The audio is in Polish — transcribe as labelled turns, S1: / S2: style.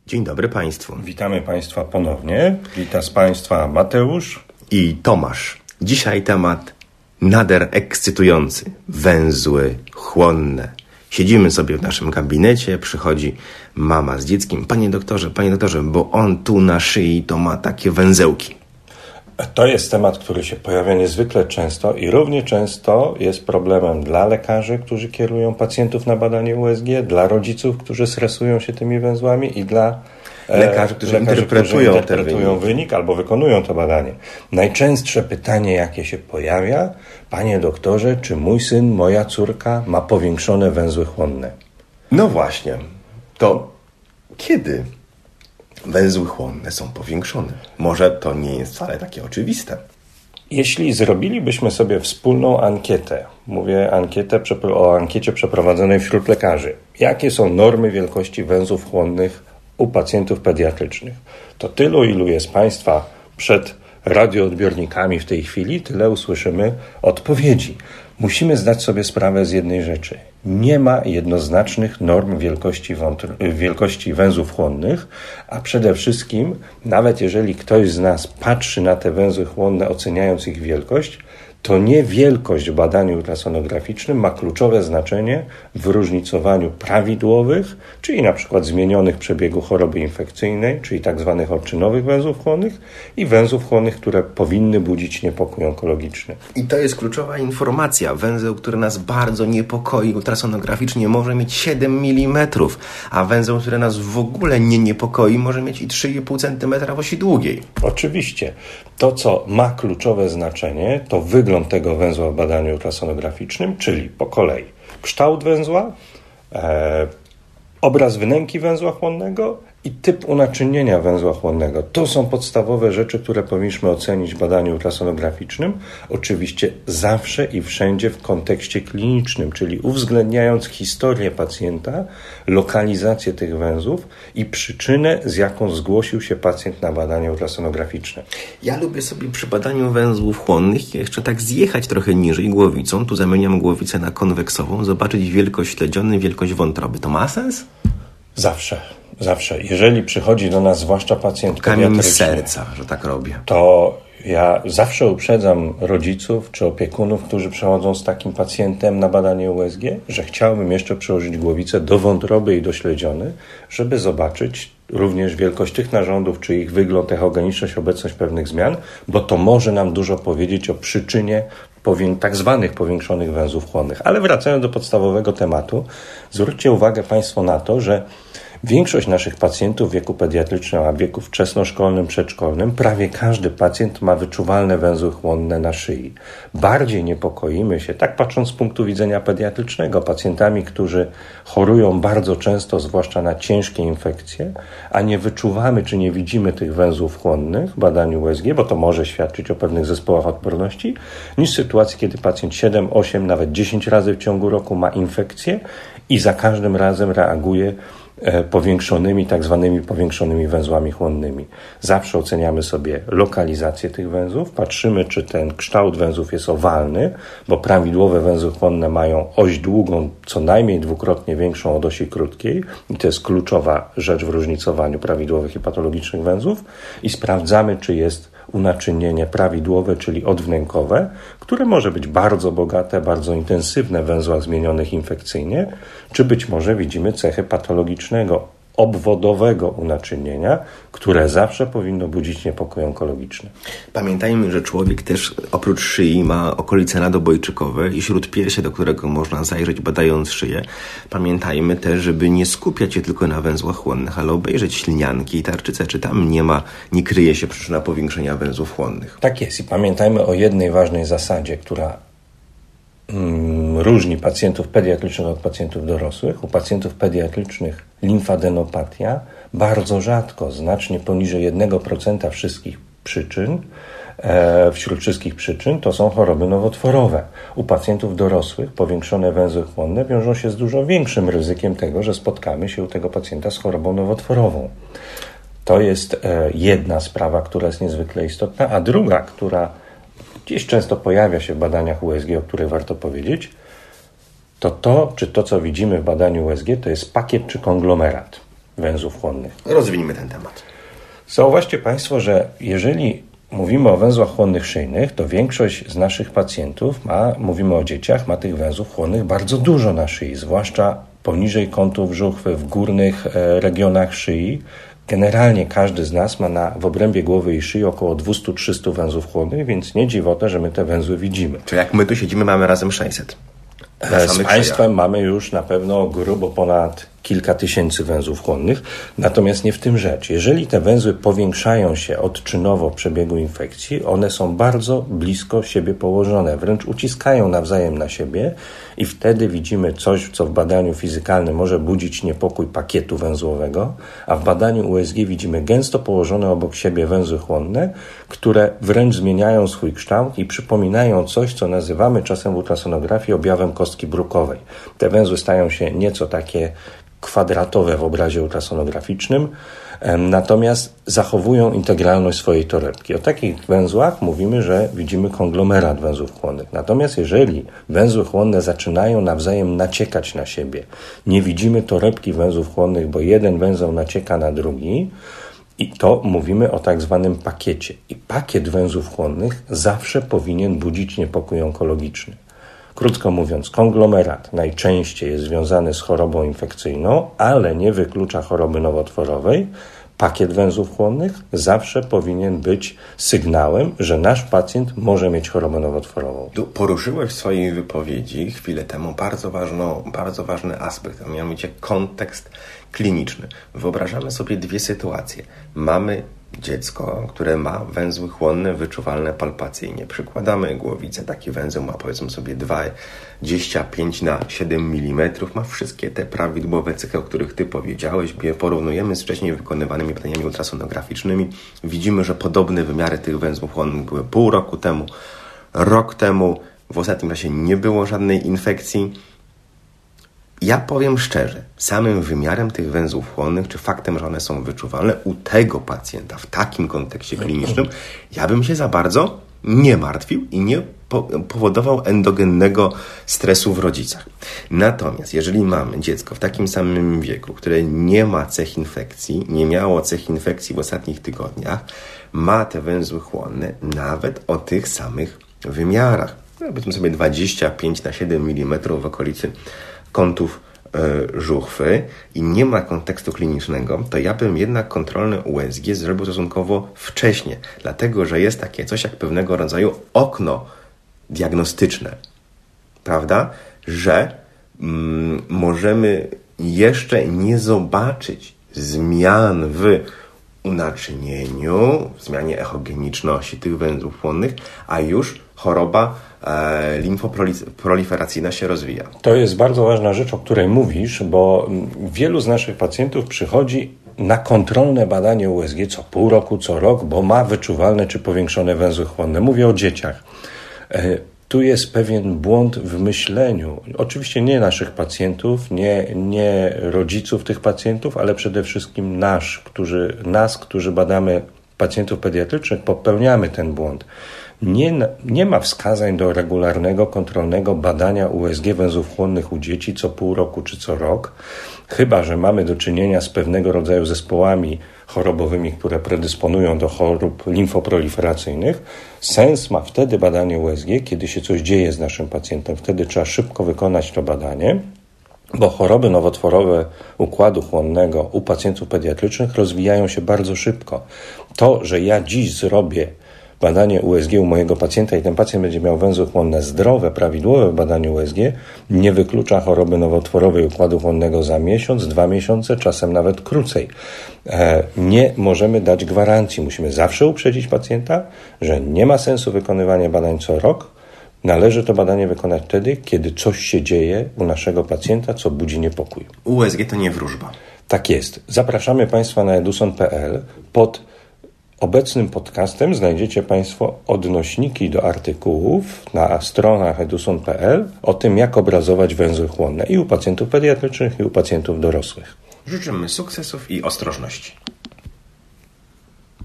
S1: Dzień dobry Państwu.
S2: Witamy Państwa ponownie. Witam z Państwa Mateusz
S1: i Tomasz. Dzisiaj temat nader ekscytujący. Węzły chłonne. Siedzimy sobie w naszym gabinecie, przychodzi mama z dzieckiem. Panie doktorze, bo on tu na szyi to ma takie węzełki.
S2: To jest temat, który się pojawia niezwykle często i równie często jest problemem dla lekarzy, którzy kierują pacjentów na badanie USG, dla rodziców, którzy stresują się tymi węzłami i dla
S1: lekarzy, którzy interpretują
S2: wynik albo wykonują to badanie. Najczęstsze pytanie, jakie się pojawia: panie doktorze, czy mój syn, moja córka ma powiększone węzły chłonne?
S1: No właśnie, to kiedy węzły chłonne są powiększone? Może to nie jest wcale takie oczywiste.
S2: Jeśli zrobilibyśmy sobie wspólną ankietę, mówię o ankiecie przeprowadzonej wśród lekarzy, jakie są normy wielkości węzłów chłonnych u pacjentów pediatrycznych, to tylu, ilu jest Państwa przed radioodbiornikami w tej chwili, tyle usłyszymy odpowiedzi. Musimy zdać sobie sprawę z jednej rzeczy. Nie ma jednoznacznych norm wielkości węzłów chłonnych, a przede wszystkim, nawet jeżeli ktoś z nas patrzy na te węzły chłonne, oceniając ich wielkość, to nie wielkość w badaniu ultrasonograficznym ma kluczowe znaczenie w różnicowaniu prawidłowych, czyli na przykład zmienionych przebiegu choroby infekcyjnej, czyli tak zwanych odczynowych węzłów chłonnych i węzłów chłonnych, które powinny budzić niepokój onkologiczny.
S1: I to jest kluczowa informacja. Węzeł, który nas bardzo niepokoi ultrasonograficznie, może mieć 7 mm, a węzeł, który nas w ogóle nie niepokoi, może mieć i 3,5 cm w osi długiej.
S2: Oczywiście. To, co ma kluczowe znaczenie, to wygląd tego węzła w badaniu ultrasonograficznym, czyli po kolei kształt węzła, obraz wnęki węzła chłonnego i typ unaczynienia węzła chłonnego. To są podstawowe rzeczy, które powinniśmy ocenić w badaniu ultrasonograficznym. Oczywiście zawsze i wszędzie w kontekście klinicznym, czyli uwzględniając historię pacjenta, lokalizację tych węzłów i przyczynę, z jaką zgłosił się pacjent na badanie ultrasonograficzne.
S1: Ja lubię sobie przy badaniu węzłów chłonnych jeszcze tak zjechać trochę niżej głowicą. Tu zamieniam głowicę na konweksową, zobaczyć wielkość śledziony, wielkość wątroby. To ma sens?
S2: Zawsze. Jeżeli przychodzi do nas zwłaszcza pacjent
S1: kamień
S2: pediatryczny,
S1: serca, że tak robię,
S2: to ja zawsze uprzedzam rodziców czy opiekunów, którzy przychodzą z takim pacjentem na badanie USG, że chciałbym jeszcze przyłożyć głowicę do wątroby i do śledziony, żeby zobaczyć również wielkość tych narządów, czy ich wygląd, echogeniczność, obecność pewnych zmian, bo to może nam dużo powiedzieć o przyczynie tak zwanych powiększonych węzłów chłonnych. Ale wracając do podstawowego tematu, zwróćcie uwagę Państwo na to, że większość naszych pacjentów w wieku pediatrycznym, a w wieku wczesnoszkolnym, przedszkolnym, prawie każdy pacjent ma wyczuwalne węzły chłonne na szyi. Bardziej niepokoimy się, tak patrząc z punktu widzenia pediatrycznego, pacjentami, którzy chorują bardzo często, zwłaszcza na ciężkie infekcje, a nie wyczuwamy czy nie widzimy tych węzłów chłonnych w badaniu USG, bo to może świadczyć o pewnych zespołach odporności, niż w sytuacji, kiedy pacjent 7, 8, nawet 10 razy w ciągu roku ma infekcję i za każdym razem reaguje powiększonymi, tak zwanymi powiększonymi węzłami chłonnymi. Zawsze oceniamy sobie lokalizację tych węzłów, patrzymy, czy ten kształt węzłów jest owalny, bo prawidłowe węzły chłonne mają oś długą co najmniej dwukrotnie większą od osi krótkiej i to jest kluczowa rzecz w różnicowaniu prawidłowych i patologicznych węzłów i sprawdzamy, czy jest unaczynienie prawidłowe, czyli odwnękowe, które może być bardzo bogate, bardzo intensywne w węzłach zmienionych infekcyjnie, czy być może widzimy cechy patologicznego, obwodowego unaczynienia, które zawsze powinno budzić niepokój onkologiczny.
S1: Pamiętajmy, że człowiek też oprócz szyi ma okolice nadobojczykowe i śródpiersie, do którego można zajrzeć badając szyję. Pamiętajmy też, żeby nie skupiać się tylko na węzłach chłonnych, ale obejrzeć ślinianki i tarczycę, czy tam nie kryje się przyczyna powiększenia węzłów chłonnych.
S2: Tak jest i pamiętajmy o jednej ważnej zasadzie, która różni pacjentów pediatrycznych od pacjentów dorosłych. U pacjentów pediatrycznych limfadenopatia bardzo rzadko, znacznie poniżej 1% wszystkich przyczyn, wśród wszystkich przyczyn to są choroby nowotworowe. U pacjentów dorosłych powiększone węzły chłonne wiążą się z dużo większym ryzykiem tego, że spotkamy się u tego pacjenta z chorobą nowotworową. To jest jedna sprawa, która jest niezwykle istotna, a druga, która gdzieś często pojawia się w badaniach USG, o której warto powiedzieć, to, co widzimy w badaniu USG, to jest pakiet czy konglomerat. węzłów chłonnych.
S1: Rozwiniemy ten temat.
S2: Zauważcie Państwo, że jeżeli mówimy o węzłach chłonnych szyjnych, to większość z naszych pacjentów mówimy o dzieciach, ma tych węzłów chłonnych bardzo dużo na szyi, zwłaszcza poniżej kątów żuchwy, w górnych regionach szyi. Generalnie każdy z nas ma w obrębie głowy i szyi około 200-300 węzłów chłonnych, więc nie dziwota, że my te węzły widzimy.
S1: Czyli jak my tu siedzimy, mamy razem 600.
S2: Z państwem mamy już na pewno grubo ponad kilka tysięcy węzłów chłonnych, natomiast nie w tym rzecz. Jeżeli te węzły powiększają się odczynowo w przebiegu infekcji, one są bardzo blisko siebie położone, wręcz uciskają nawzajem na siebie i wtedy widzimy coś, co w badaniu fizykalnym może budzić niepokój pakietu węzłowego, a w badaniu USG widzimy gęsto położone obok siebie węzły chłonne, które wręcz zmieniają swój kształt i przypominają coś, co nazywamy czasem w ultrasonografii objawem kostki brukowej. Te węzły stają się nieco takie kwadratowe w obrazie ultrasonograficznym, natomiast zachowują integralność swojej torebki. O takich węzłach mówimy, że widzimy konglomerat węzłów chłonnych. Natomiast jeżeli węzły chłonne zaczynają nawzajem naciekać na siebie, nie widzimy torebki węzłów chłonnych, bo jeden węzeł nacieka na drugi, i to mówimy o tak zwanym pakiecie. I pakiet węzłów chłonnych zawsze powinien budzić niepokój onkologiczny. Krótko mówiąc, konglomerat najczęściej jest związany z chorobą infekcyjną, ale nie wyklucza choroby nowotworowej. Pakiet węzłów chłonnych zawsze powinien być sygnałem, że nasz pacjent może mieć chorobę nowotworową.
S1: Poruszyłeś w swojej wypowiedzi chwilę temu bardzo ważny aspekt, a mianowicie kontekst kliniczny. Wyobrażamy sobie dwie sytuacje. Mamy dziecko, które ma węzły chłonne wyczuwalne palpacyjnie. Przykładamy głowicę. Taki węzeł ma, powiedzmy sobie, 25/7 mm. Ma wszystkie te prawidłowe cechy, o których Ty powiedziałeś. Porównujemy z wcześniej wykonywanymi badaniami ultrasonograficznymi. Widzimy, że podobne wymiary tych węzłów chłonnych były pół roku temu, rok temu. W ostatnim czasie nie było żadnej infekcji. Ja powiem szczerze, samym wymiarem tych węzłów chłonnych, czy faktem, że one są wyczuwalne u tego pacjenta w takim kontekście klinicznym, ja bym się za bardzo nie martwił i nie powodował endogennego stresu w rodzicach. Natomiast jeżeli mamy dziecko w takim samym wieku, które nie ma cech infekcji, nie miało cech infekcji w ostatnich tygodniach, ma te węzły chłonne nawet o tych samych wymiarach. Powiedzmy sobie 25/7 mm w okolicy kątów żuchwy i nie ma kontekstu klinicznego, to ja bym jednak kontrolne USG zrobił stosunkowo wcześnie, dlatego że jest takie coś jak pewnego rodzaju okno diagnostyczne, prawda? Że możemy jeszcze nie zobaczyć zmian w unaczynieniu, w zmianie echogeniczności tych węzłów chłonnych, a już choroba limfoproliferacyjna się rozwija.
S2: To jest bardzo ważna rzecz, o której mówisz, bo wielu z naszych pacjentów przychodzi na kontrolne badanie USG co pół roku, co rok, bo ma wyczuwalne czy powiększone węzły chłonne. Mówię o dzieciach. Tu jest pewien błąd w myśleniu. Oczywiście nie naszych pacjentów, nie rodziców tych pacjentów, ale przede wszystkim nas, którzy badamy pacjentów pediatrycznych, popełniamy ten błąd. Nie ma wskazań do regularnego, kontrolnego badania USG węzłów chłonnych u dzieci co pół roku czy co rok, chyba że mamy do czynienia z pewnego rodzaju zespołami chorobowymi, które predysponują do chorób limfoproliferacyjnych. Sens ma wtedy badanie USG, kiedy się coś dzieje z naszym pacjentem. Wtedy trzeba szybko wykonać to badanie, bo choroby nowotworowe układu chłonnego u pacjentów pediatrycznych rozwijają się bardzo szybko. To, że ja dziś zrobię badanie USG u mojego pacjenta i ten pacjent będzie miał węzły chłonne zdrowe, prawidłowe badanie USG, nie wyklucza choroby nowotworowej układu chłonnego za miesiąc, 2 miesiące, czasem nawet krócej. Nie możemy dać gwarancji. Musimy zawsze uprzedzić pacjenta, że nie ma sensu wykonywania badań co rok. Należy to badanie wykonać wtedy, kiedy coś się dzieje u naszego pacjenta, co budzi niepokój.
S1: USG to nie wróżba.
S2: Tak jest. Zapraszamy Państwa na eduson.pl. Pod obecnym podcastem znajdziecie Państwo odnośniki do artykułów na stronach eduson.pl o tym, jak obrazować węzły chłonne i u pacjentów pediatrycznych, i u pacjentów dorosłych.
S1: Życzymy sukcesów i ostrożności.